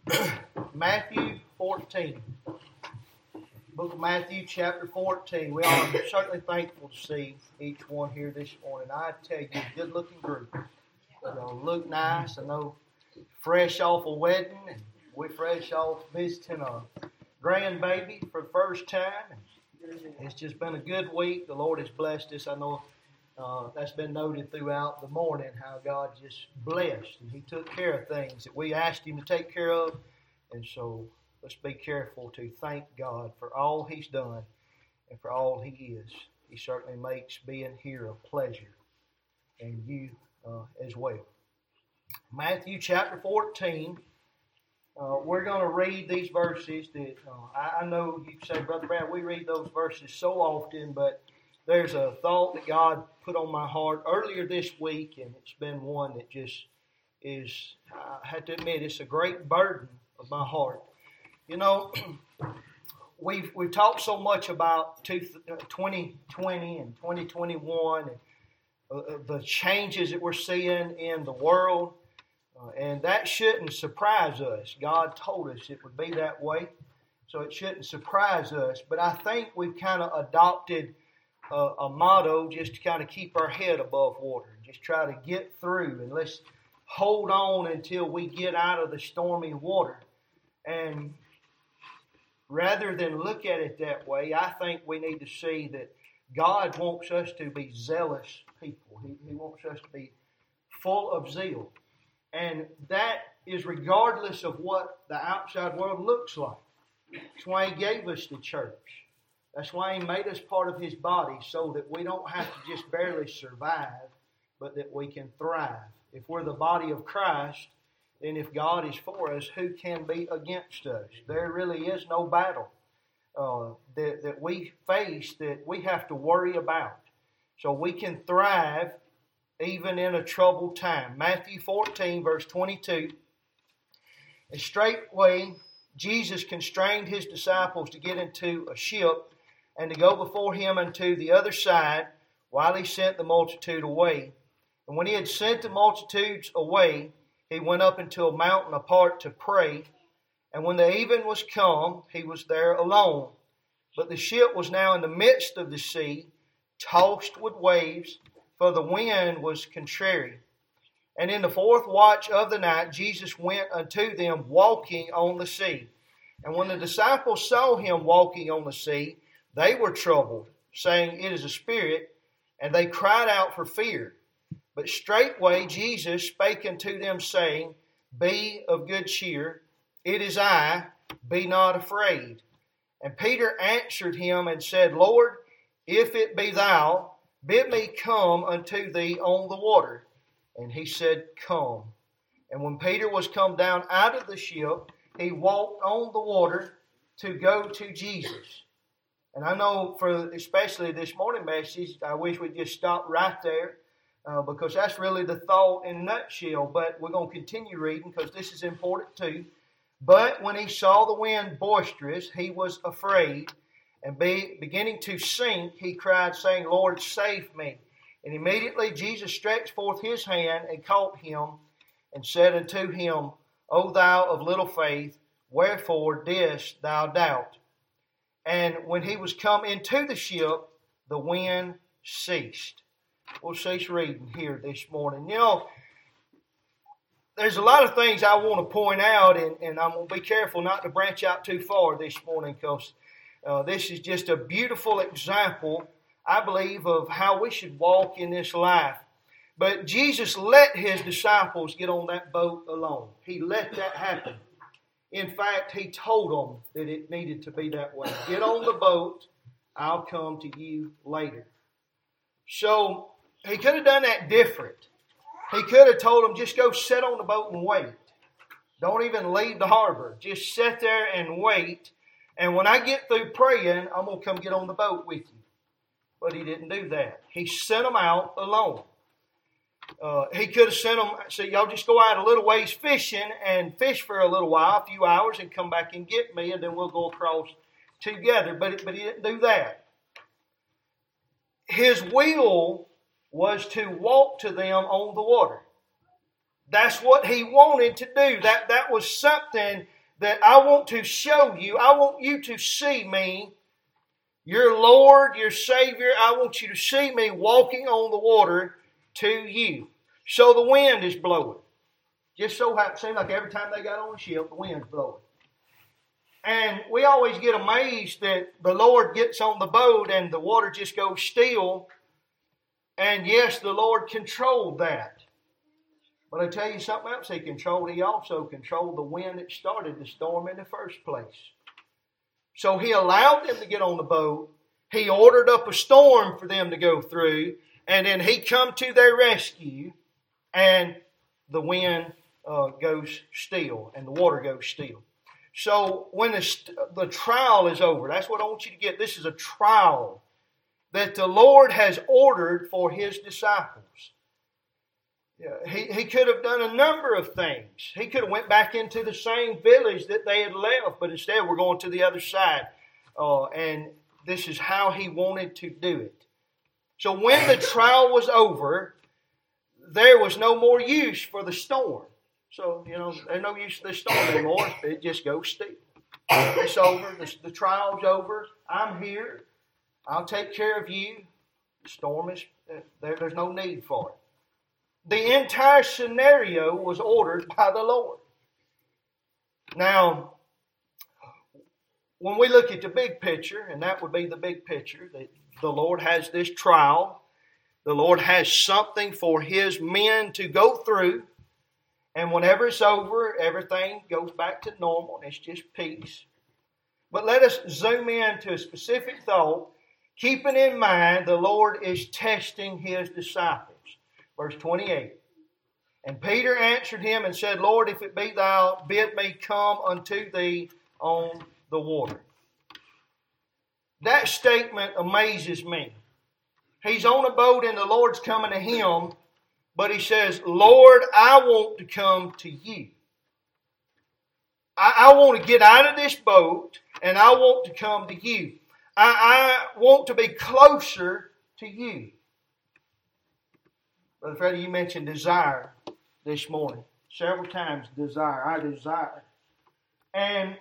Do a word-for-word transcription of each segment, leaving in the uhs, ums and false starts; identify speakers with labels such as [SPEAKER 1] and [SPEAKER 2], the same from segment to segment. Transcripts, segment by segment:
[SPEAKER 1] Matthew fourteen. Book of Matthew, chapter fourteen. We are certainly thankful to see each one here this morning. I tell you, good looking group. You know, look nice. I know, fresh off a wedding, and we're fresh off visiting a grandbaby for the first time. It's just been a good week. The Lord has blessed us. I know uh, that's been noted throughout the morning how God just blessed and He took care of things that we asked Him to take care of. And so let's be careful to thank God for all He's done and for all He is. He certainly makes being here a pleasure, and you uh, as well. Matthew chapter fourteen. Uh, we're going to read these verses that uh, I, I know you say, Brother Brad, we read those verses so often, but there's a thought that God put on my heart earlier this week, and it's been one that just is, I have to admit, it's a great burden of my heart. You know, we've we've talked so much about twenty twenty and twenty twenty-one and uh, the changes that we're seeing in the world. Uh, and that shouldn't surprise us. God told us it would be that way, so it shouldn't surprise us. But I think we've kind of adopted a, a motto just to kind of keep our head above water, just try to get through, and let's hold on until we get out of the stormy water. And rather than look at it that way, I think we need to see that God wants us to be zealous people. He, he wants us to be full of zeal. And that is regardless of what the outside world looks like. That's why He gave us the church. That's why He made us part of His body, so that we don't have to just barely survive, but that we can thrive. If we're the body of Christ, then if God is for us, who can be against us? There really is no battle uh, that, that we face that we have to worry about. So we can thrive even in a troubled time. Matthew fourteen, verse twenty-two. And straightway Jesus constrained His disciples to get into a ship and to go before Him unto the other side, while He sent the multitude away. And when He had sent the multitudes away, He went up into a mountain apart to pray. And when the even was come, He was there alone. But the ship was now in the midst of the sea, tossed with waves, for the wind was contrary. And in the fourth watch of the night, Jesus went unto them walking on the sea. And when the disciples saw Him walking on the sea, they were troubled, saying, It is a spirit, and they cried out for fear. But straightway Jesus spake unto them, saying, Be of good cheer, it is I, be not afraid. And Peter answered Him and said, Lord, if it be Thou, bid me come unto Thee on the water. And He said, Come. And when Peter was come down out of the ship, he walked on the water to go to Jesus. And I know for especially this morning message, I wish we'd just stop right there, uh, because that's really the thought in a nutshell. But we're going to continue reading because this is important too. But when he saw the wind boisterous, he was afraid. And be, beginning to sink, he cried, saying, Lord, save me. And immediately Jesus stretched forth His hand and caught him, and said unto him, O thou of little faith, wherefore didst thou doubt? And when he was come into the ship, the wind ceased. We'll cease reading here this morning. You know, there's a lot of things I want to point out, and, and I'm going to be careful not to branch out too far this morning, because Uh, this is just a beautiful example, I believe, of how we should walk in this life. But Jesus let His disciples get on that boat alone. He let that happen. In fact, He told them that it needed to be that way. Get on the boat, I'll come to you later. So He could have done that different. He could have told them, just go sit on the boat and wait. Don't even leave the harbor. Just sit there and wait. And when I get through praying, I'm going to come get on the boat with you. But He didn't do that. He sent them out alone. Uh, he could have sent them, said, y'all just go out a little ways fishing and fish for a little while, a few hours, and come back and get me, and then we'll go across together. But, but He didn't do that. His will was to walk to them on the water. That's what He wanted to do. That, that was something that I want to show you, I want you to see me, your Lord, your Savior, I want you to see me walking on the water to you. So the wind is blowing. Just so it seemed like every time they got on the ship, the wind's blowing. And we always get amazed that the Lord gets on the boat and the water just goes still. And yes, the Lord controlled that. But I tell you something else He controlled. He also controlled the wind that started the storm in the first place. So He allowed them to get on the boat. He ordered up a storm for them to go through. And then He come to their rescue. And the wind uh, goes still. And the water goes still. So when the, the trial is over, that's what I want you to get. This is a trial that the Lord has ordered for His disciples. Yeah, he, he could have done a number of things. He could have went back into the same village that they had left, but instead we're going to the other side. Uh, and this is how He wanted to do it. So when the trial was over, there was no more use for the storm. So, you know, there's no use for the storm anymore. It just goes still. It's over. The, the trial's over. I'm here. I'll take care of you. The storm is, there, there's no need for it. The entire scenario was ordered by the Lord. Now, when we look at the big picture, and that would be the big picture, that the Lord has this trial. The Lord has something for His men to go through. And whenever it's over, everything goes back to normal and it's just peace. But let us zoom in to a specific thought, keeping in mind the Lord is testing His disciples. Verse twenty-eight. And Peter answered Him and said, Lord, if it be Thou, bid me come unto Thee on the water. That statement amazes me. He's on a boat and the Lord's coming to him. But he says, Lord, I want to come to you. I, I want to get out of this boat and I want to come to you. I, I want to be closer to you. Brother Freddie, you mentioned desire this morning. Several times, desire. I desire. And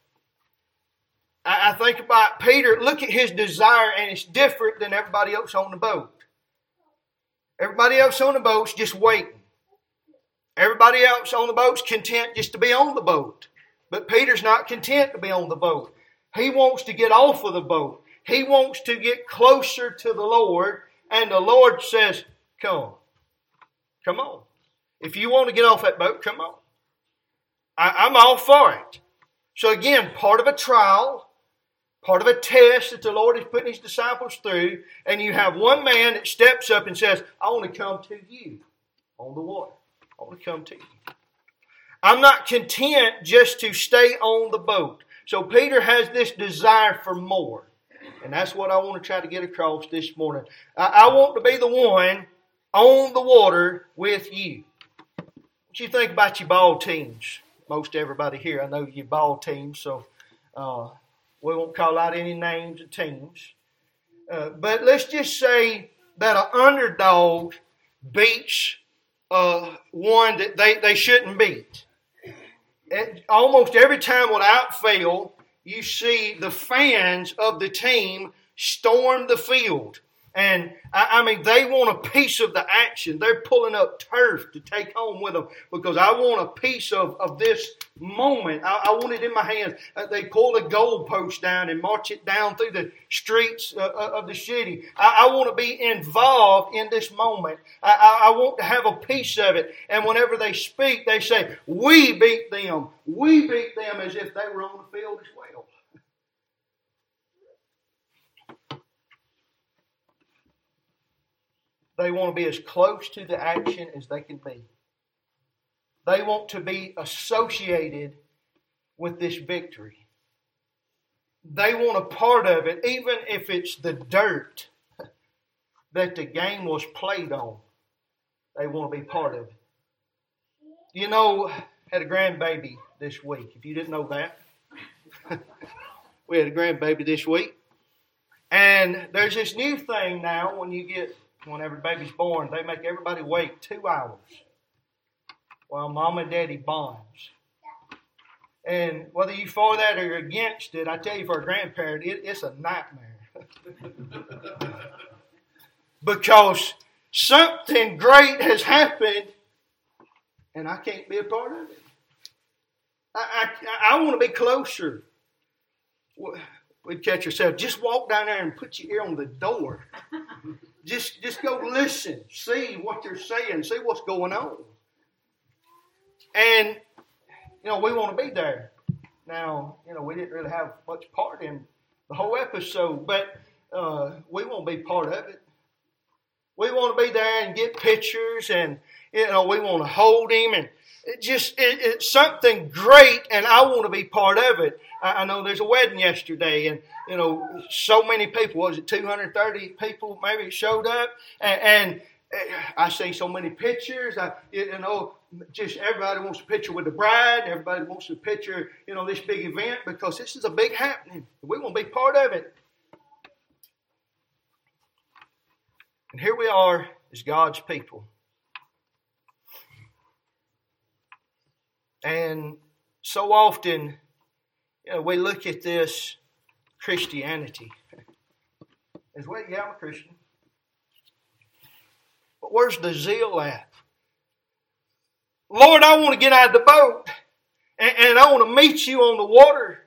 [SPEAKER 1] I, I think about Peter. Look at his desire and it's different than everybody else on the boat. Everybody else on the boat's just waiting. Everybody else on the boat's content just to be on the boat. But Peter's not content to be on the boat. He wants to get off of the boat. He wants to get closer to the Lord. And the Lord says, come. Come on. If you want to get off that boat, come on. I, I'm all for it. So again, part of a trial, part of a test that the Lord is putting His disciples through, and you have one man that steps up and says, I want to come to you on the water. I want to come to you. I'm not content just to stay on the boat. So Peter has this desire for more. And that's what I want to try to get across this morning. I, I want to be the one on the water with you. What you think about your ball teams? Most everybody here, I know your ball teams, so uh, we won't call out any names of teams. Uh, but let's just say that an underdog beats uh, one that they, they shouldn't beat. It, almost every time without fail, you see the fans of the team storm the field. And, I, I mean, they want a piece of the action. They're pulling up turf to take home with them because I want a piece of, of this moment. I, I want it in my hands. Uh, they pull the goalpost down and march it down through the streets uh, of the city. I, I want to be involved in this moment. I, I, I want to have a piece of it. And whenever they speak, they say, we beat them. We beat them, as if they were on the field as well. They want to be as close to the action as they can be. They want to be associated with this victory. They want a part of it, even if it's the dirt that the game was played on. They want to be part of it. You know, I had a grandbaby this week. If you didn't know that, we had a grandbaby this week. And there's this new thing now when you get Whenever the baby's born, they make everybody wait two hours while mom and daddy bonds. And whether you're for that or you're against it, I tell you, for a grandparent, it, it's a nightmare. Because something great has happened, and I can't be a part of it. I, I, I want to be closer. We'd catch yourself. Just walk down there and put your ear on the door. Just, just go listen. See what they're saying. See what's going on. And, you know, we want to be there. Now, you know, we didn't really have much part in the whole episode, but uh, we want to be part of it. We want to be there and get pictures, and, you know, we want to hold him, and it just, it, it's something great, and I want to be part of it. I, I know there's a wedding yesterday, and, you know, so many people, was it two hundred thirty people maybe showed up, and, and I see so many pictures. I, you know, just everybody wants a picture with the bride. Everybody wants a picture, you know, this big event, because this is a big happening. We want to be part of it. And here we are as God's people. And so often, you know, we look at this Christianity as, well, yeah, I'm a Christian. But where's the zeal at? Lord, I want to get out of the boat, and, and I want to meet you on the water.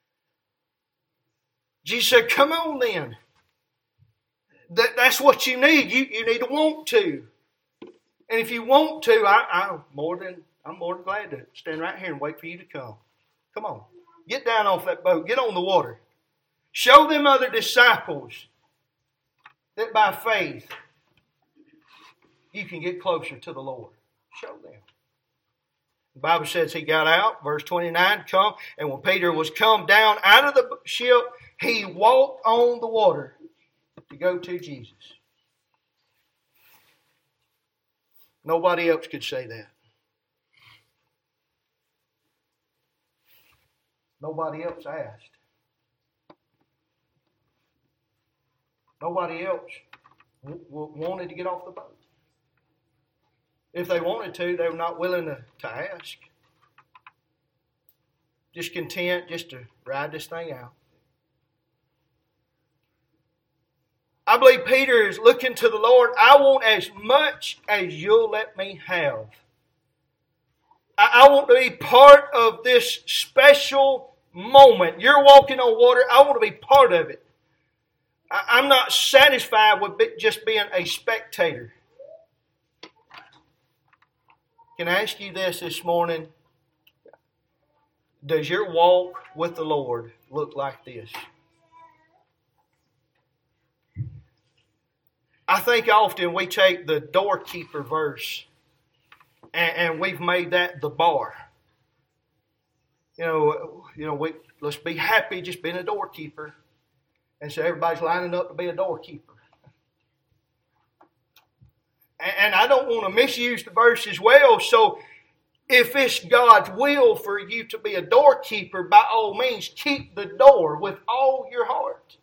[SPEAKER 1] Jesus said, come on then. That, that's what you need. You, you need to want to. And if you want to, I, I'm more than I'm more than glad to stand right here and wait for you to come. Come on. Get down off that boat. Get on the water. Show them other disciples that by faith you can get closer to the Lord. Show them. The Bible says he got out, verse twenty-nine, come, and when Peter was come down out of the ship, he walked on the water to go to Jesus. Nobody else could say that. Nobody else asked. Nobody else w- w- wanted to get off the boat. If they wanted to, they were not willing to, to ask. Just content just to ride this thing out. I believe Peter is looking to the Lord. I want as much as you'll let me have. I, I want to be part of this special moment. You're walking on water. I want to be part of it. I, I'm not satisfied with just being a spectator. Can I ask you this this morning? Does your walk with the Lord look like this? I think often we take the doorkeeper verse and, and we've made that the bar. You know, you know, we let's be happy just being a doorkeeper, and so everybody's lining up to be a doorkeeper. And, and I don't want to misuse the verse as well. So, if it's God's will for you to be a doorkeeper, by all means, keep the door with all your heart.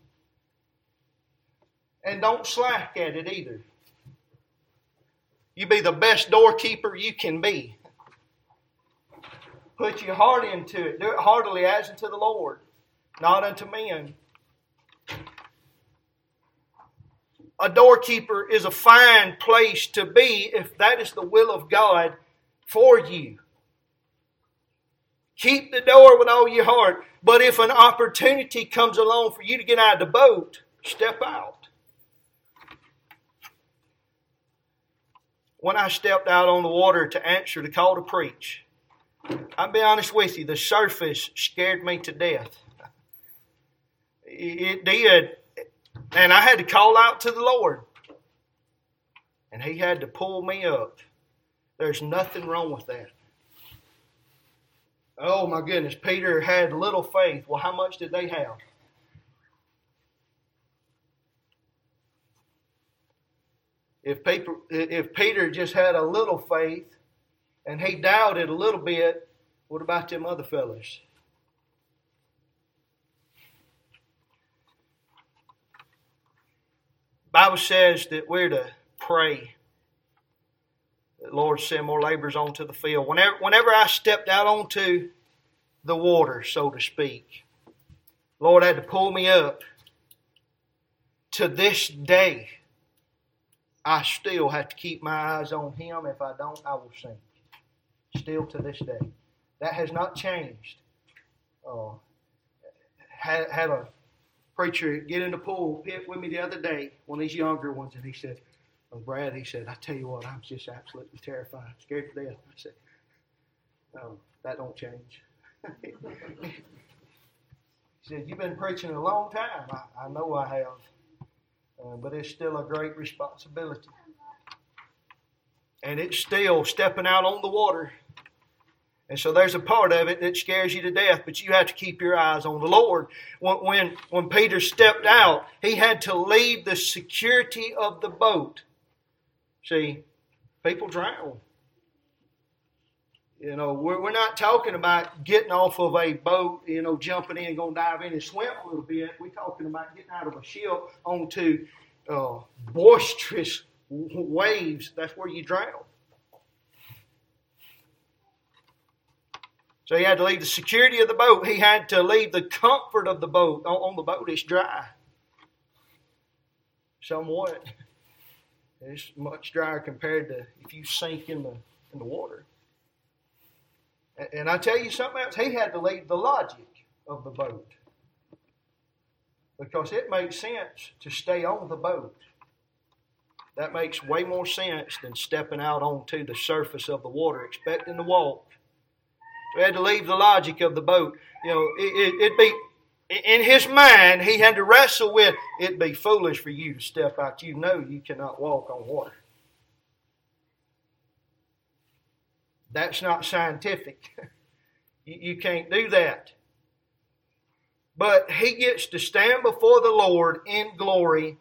[SPEAKER 1] And don't slack at it either. You be the best doorkeeper you can be. Put your heart into it. Do it heartily as unto the Lord, not unto men. A doorkeeper is a fine place to be if that is the will of God for you. Keep the door with all your heart. But if an opportunity comes along for you to get out of the boat, step out. When I stepped out on the water to answer the call to preach, I'll be honest with you, the surface scared me to death. It did. And I had to call out to the Lord. And He had to pull me up. There's nothing wrong with that. Oh my goodness, Peter had little faith. Well, how much did they have? If Peter, if Peter just had a little faith and he doubted a little bit, what about them other fellas? The Bible says that we're to pray. The Lord send more laborers onto the field. Whenever, whenever I stepped out onto the water, so to speak. Lord had to pull me up. To this day, I still have to keep my eyes on Him. If I don't, I will sink. Still to this day. That has not changed. Uh, had, had a preacher get in the pool pit with me the other day, one of these younger ones, and he said, oh, Brad, he said, I tell you what, I'm just absolutely terrified, scared to death. I said, no, that don't change. He said, you've been preaching a long time. I, I know I have. Uh, but it's still a great responsibility. And it's still stepping out on the water. And so there's a part of it that scares you to death, but you have to keep your eyes on the Lord. When, when, when Peter stepped out, he had to leave the security of the boat. See, people drown. You know, we're, we're not talking about getting off of a boat, you know, jumping in, going to dive in and swim a little bit. We're talking about getting out of a ship onto uh, boisterous waves. That's where you drown. So he had to leave the security of the boat. He had to leave the comfort of the boat. On, on the boat, it's dry. Somewhat. It's much drier compared to if you sink in the in the water. And I tell you something else, he had to leave the logic of the boat. Because it makes sense to stay on the boat. That makes way more sense than stepping out onto the surface of the water, expecting to walk. So he had to leave the logic of the boat. You know, it, it, it'd be, in his mind, he had to wrestle with, it'd be foolish for you to step out. You know you cannot walk on water. That's not scientific. you, you can't do that. But he gets to stand before the Lord in glory,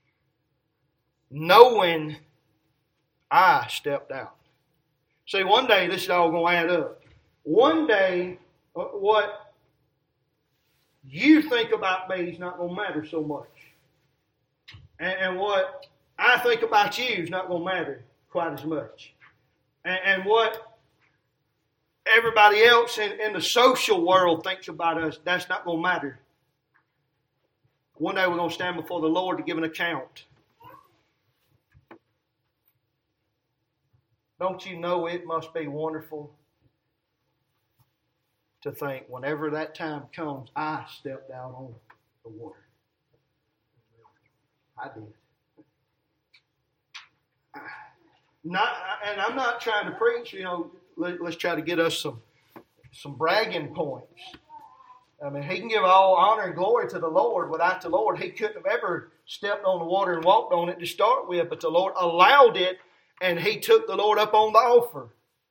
[SPEAKER 1] knowing I stepped out. See, one day this is all going to add up. One day, what you think about me is not going to matter so much. And, and what I think about you is not going to matter quite as much. And, and what everybody else in, in the social world thinks about us, that's not going to matter. One day we're going to stand before the Lord to give an account. Don't you know it must be wonderful to think whenever that time comes, I stepped out on the water. I did. Not, and I'm not trying to preach, you know, let, let's try to get us some, some bragging points. I mean, he can give all honor and glory to the Lord. Without the Lord, he couldn't have ever stepped on the water and walked on it to start with. But the Lord allowed it, and he took the Lord up on the offer.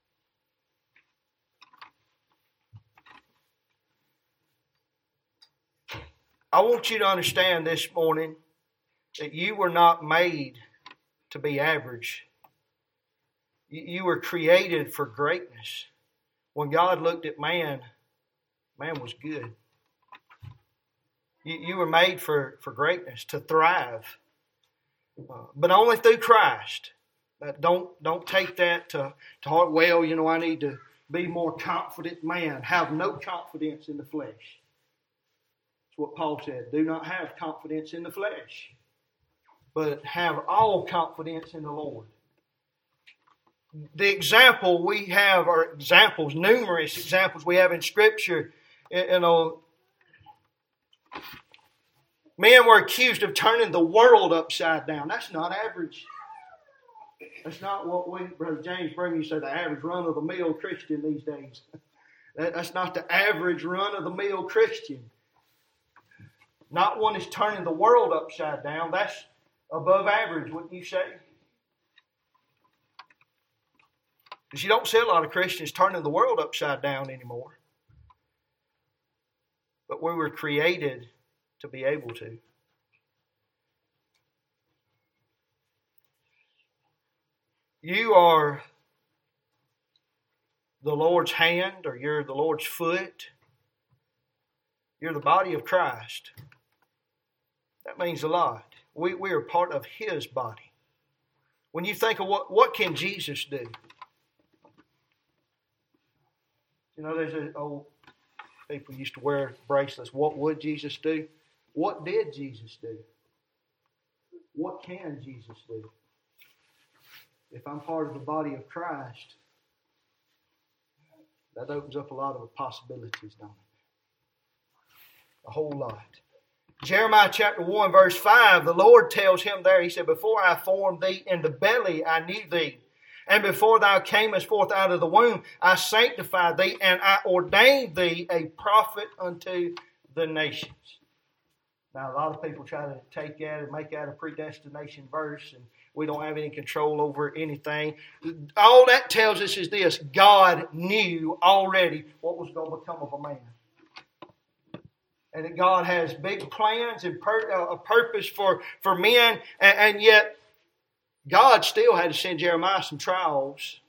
[SPEAKER 1] I want you to understand this morning that you were not made to be average. You were created for greatness. When God looked at man, man was good. You, you were made for, for greatness, to thrive. Uh, but only through Christ. Uh, don't, don't take that to, to heart. Well, you know, I need to be more confident man. Have no confidence in the flesh. That's what Paul said. Do not have confidence in the flesh, but have all confidence in the Lord. The example we have are examples, numerous examples we have in Scripture. You know, men were accused of turning the world upside down. That's not average. That's not what we, Brother James Brigham said, the average run-of-the-mill Christian these days. That's not the average run-of-the-mill Christian. Not one is turning the world upside down. That's above average, wouldn't you say? Because you don't see a lot of Christians turning the world upside down anymore. But we were created to be able to. You are the Lord's hand, or you're the Lord's foot. You're the body of Christ. That means a lot. We, we are part of His body. When you think of what, what can Jesus do? You know, there's an old People used to wear bracelets. What would Jesus do? What did Jesus do? What can Jesus do? If I'm part of the body of Christ, that opens up a lot of possibilities, don't it? A whole lot. Jeremiah chapter one, verse five, the Lord tells him there, He said, before I formed thee in the belly, I knew thee. And before thou camest forth out of the womb, I sanctified thee, and I ordained thee a prophet unto the nations. Now, a lot of people try to take that and make that a predestination verse, and we don't have any control over anything. All that tells us is this: God knew already what was going to become of a man. And that God has big plans and per, uh, a purpose for, for men, and, and yet God still had to send Jeremiah some trials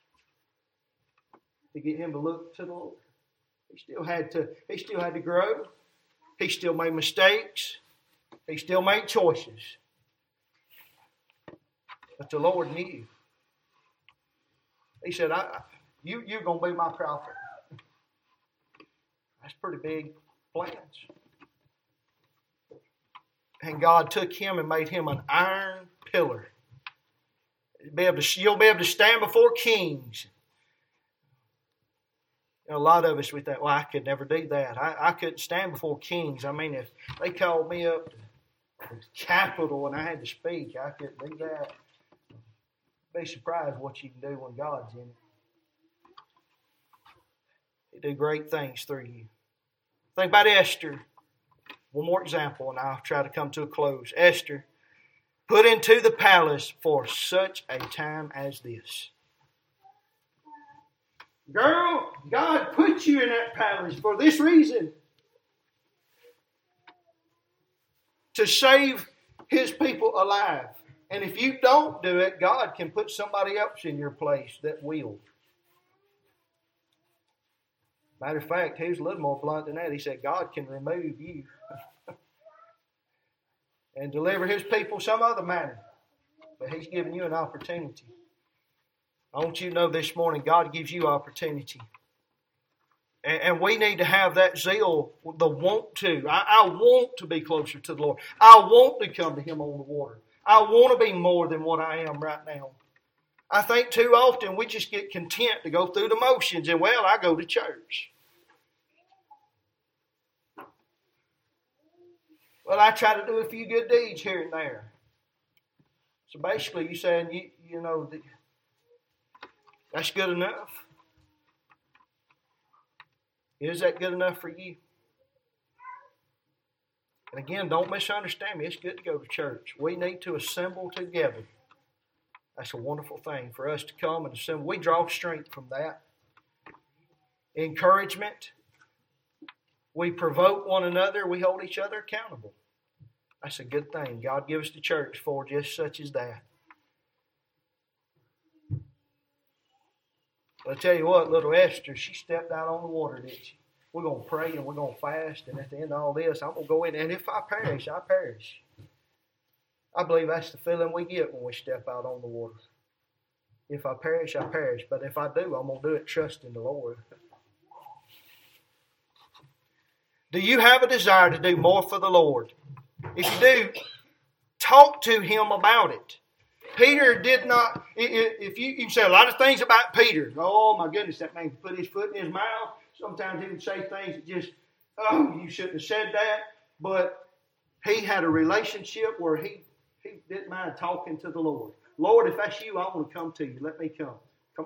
[SPEAKER 1] to get him to look to the Lord. He still had to, he still had to grow. He still made mistakes. He still made choices. But the Lord knew. He said, I, you, you're going to be my prophet. That's pretty big plans. And God took him and made him an iron pillar. Be able to, you'll be able to stand before kings. You know, a lot of us, we think, well, I could never do that. I, I couldn't stand before kings. I mean, if they called me up to the Capitol and I had to speak, I couldn't do that. Be surprised what you can do when God's in it. He do great things through you. Think about Esther. One more example, and I'll try to come to a close. Esther, put into the palace for such a time as this. Girl, God put you in that palace for this reason. To save His people alive. And if you don't do it, God can put somebody else in your place that will. Matter of fact, he was a little more blunt than that. He said, God can remove you and deliver His people some other manner. But He's given you an opportunity. I want you to know this morning, God gives you opportunity. And, and we need to have that zeal, the want to. I, I want to be closer to the Lord. I want to come to Him on the water. I want to be more than what I am right now. I think too often we just get content to go through the motions and, well, I go to church. Well, I try to do a few good deeds here and there. So basically you're saying, you, you know, that's good enough. Is that good enough for you? And again, don't misunderstand me. It's good to go to church. We need to assemble together. That's a wonderful thing for us to come and assemble. We draw strength from that. Encouragement. We provoke one another. We hold each other accountable. That's a good thing. God gives us the church for just such as that. But I tell you what, little Esther, she stepped out on the water, didn't she? We're going to pray and we're going to fast. And at the end of all this, I'm going to go in. And if I perish, I perish. I believe that's the feeling we get when we step out on the water. If I perish, I perish. But if I do, I'm going to do it trusting the Lord. Do you have a desire to do more for the Lord? If you do, talk to Him about it. Peter did not, if you, you can say a lot of things about Peter. Oh my goodness, that man could put his foot in his mouth. Sometimes he would say things that just, oh, you shouldn't have said that. But he had a relationship where he, he didn't mind talking to the Lord. Lord, if that's you, I want to come to you. Let me come. Come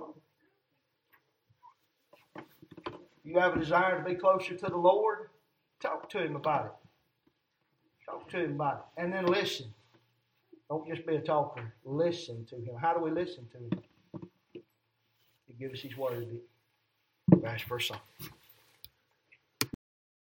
[SPEAKER 1] on. You have a desire to be closer to the Lord? Talk to Him about it. Talk to Him about it. And then listen. Don't just be a talker. Listen to Him. How do we listen to Him? He gives us His word. We ask for a song.